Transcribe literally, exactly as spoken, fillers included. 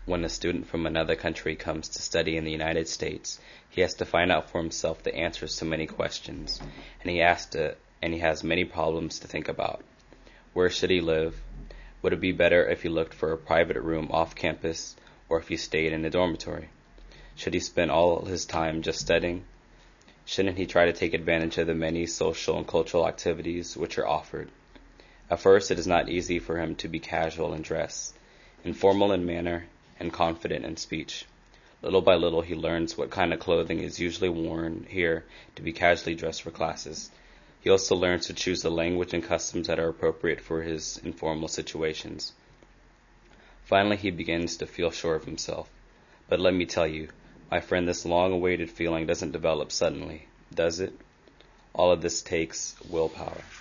When a student from another country comes to study in the United States, he has to find out for himself the answers to many questions, and he has to, and he has many problems to think about. Where should he live? Would it be better if he looked for a private room off campus, or if he stayed in a dormitory? Should he spend all his time just studying? Shouldn't he try to take advantage of the many social and cultural activities which are offered? At first, it is not easy for him to be casual in dress, informal in manner, and confident in speech. Little by little, he learns what kind of clothing is usually worn here to be casually dressed for classes. He also learns to choose the language and customs that are appropriate for his informal situations. Finally, he begins to feel sure of himself. But let me tell you, my friend, this long-awaited feeling doesn't develop suddenly, does it? All of this takes willpower.